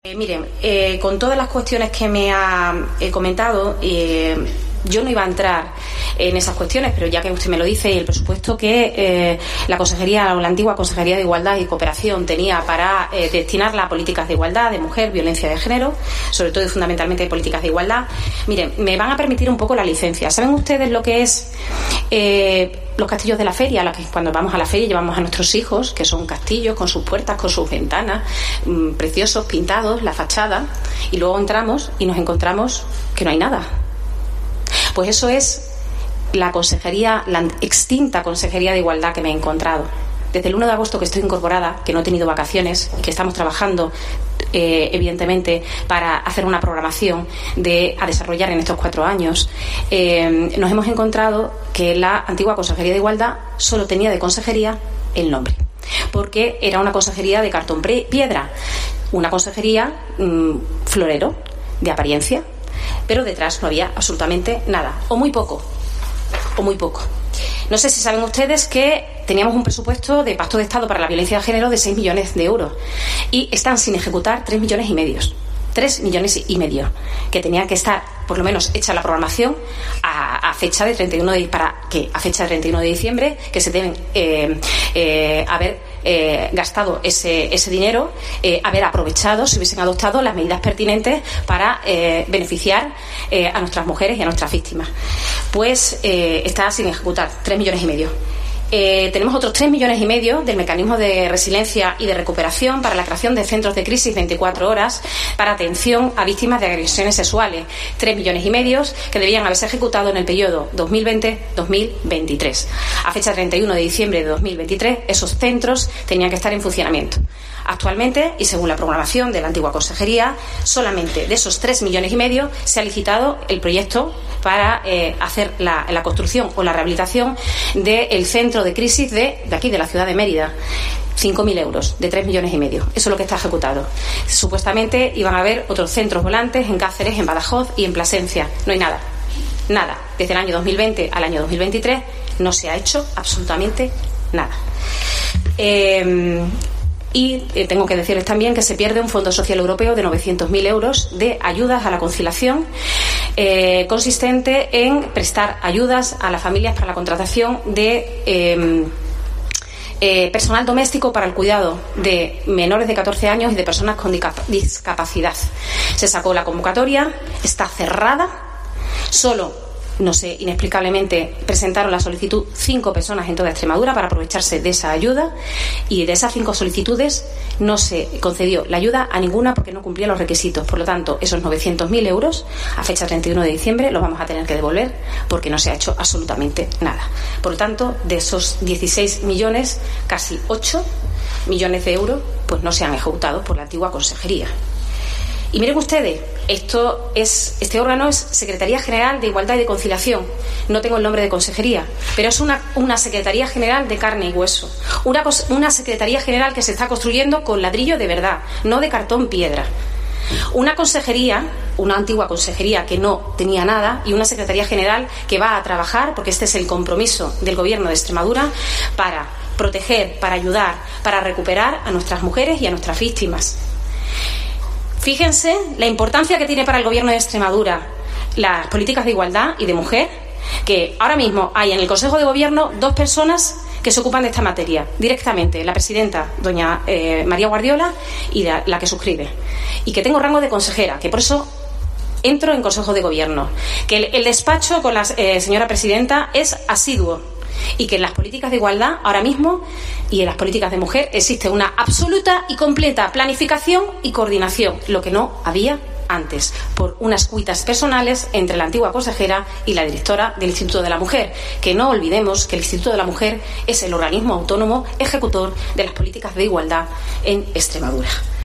Miren, con todas las cuestiones que me ha comentado, yo no iba a entrar en esas cuestiones, pero ya que usted me lo dice, el presupuesto que la Consejería, o la antigua Consejería de Igualdad y Cooperación tenía para destinarla a políticas de igualdad, de mujer, violencia de género, sobre todo y fundamentalmente políticas de igualdad, miren, me van a permitir un poco la licencia. ¿Saben ustedes lo que es los castillos de la feria? Cuando vamos a la feria llevamos a nuestros hijos, que son castillos con sus puertas, con sus ventanas, preciosos, pintados, la fachada, y luego entramos y nos encontramos que no hay nada. Pues eso es la consejería, la extinta Consejería de Igualdad que me he encontrado. Desde el 1 de agosto que estoy incorporada, que no he tenido vacaciones y que estamos trabajando, evidentemente, para hacer una programación a desarrollar en estos 4 años, nos hemos encontrado que la antigua Consejería de Igualdad solo tenía de consejería el nombre, porque era una consejería de cartón piedra, una consejería florero, de apariencia, pero detrás no había absolutamente nada, o muy poco. No sé si saben ustedes que teníamos un presupuesto de Pacto de Estado para la Violencia de Género de 6 millones de euros y están sin ejecutar 3 millones y medio. 3 millones y medio, que tenía que estar por lo menos hecha la programación a fecha de 31 de diciembre, que se deben haber gastado ese dinero, haber aprovechado, si hubiesen adoptado las medidas pertinentes para beneficiar a nuestras mujeres y a nuestras víctimas. Pues está sin ejecutar 3 millones y medio. Tenemos otros 3 millones y medio del mecanismo de resiliencia y de recuperación para la creación de centros de crisis 24 horas para atención a víctimas de agresiones sexuales. 3 millones y medio que debían haberse ejecutado en el periodo 2020-2023. A fecha 31 de diciembre de 2023, esos centros tenían que estar en funcionamiento. Actualmente, y según la programación de la antigua consejería, solamente de esos 3 millones y medio se ha licitado el proyecto para hacer la construcción o la rehabilitación del centro de crisis de aquí, de la ciudad de Mérida. 5.000 euros de 3 millones y medio. Eso es lo que está ejecutado. Supuestamente iban a haber otros centros volantes en Cáceres, en Badajoz y en Plasencia. No hay nada. Nada. Desde el año 2020 al año 2023 no se ha hecho absolutamente nada. Y tengo que decirles también que se pierde un Fondo Social Europeo de 900.000 euros de ayudas a la conciliación, consistente en prestar ayudas a las familias para la contratación de personal doméstico para el cuidado de menores de 14 años y de personas con discapacidad. Se sacó la convocatoria, está cerrada, no sé, inexplicablemente presentaron la solicitud 5 personas en toda Extremadura para aprovecharse de esa ayuda, y de esas 5 solicitudes no se concedió la ayuda a ninguna porque no cumplía los requisitos. Por lo tanto, esos 900.000 euros a fecha 31 de diciembre los vamos a tener que devolver porque no se ha hecho absolutamente nada. Por lo tanto, de esos 16 millones, casi 8 millones de euros pues no se han ejecutado por la antigua consejería. Y miren ustedes, este órgano es Secretaría General de Igualdad y de Conciliación. No tengo el nombre de consejería, pero es una Secretaría General de carne y hueso. Una Secretaría General que se está construyendo con ladrillo de verdad, no de cartón piedra. Una consejería, una antigua consejería que no tenía nada, y una Secretaría General que va a trabajar, porque este es el compromiso del Gobierno de Extremadura, para proteger, para ayudar, para recuperar a nuestras mujeres y a nuestras víctimas. Fíjense la importancia que tiene para el Gobierno de Extremadura las políticas de igualdad y de mujer, que ahora mismo hay en el Consejo de Gobierno 2 personas que se ocupan de esta materia directamente, la presidenta, doña María Guardiola, y la que suscribe, y que tengo rango de consejera, que por eso entro en Consejo de Gobierno, que el despacho con la señora presidenta es asiduo, y que en las políticas de igualdad ahora mismo y en las políticas de mujer existe una absoluta y completa planificación y coordinación, lo que no había antes, por unas cuitas personales entre la antigua consejera y la directora del Instituto de la Mujer, que no olvidemos que el Instituto de la Mujer es el organismo autónomo ejecutor de las políticas de igualdad en Extremadura.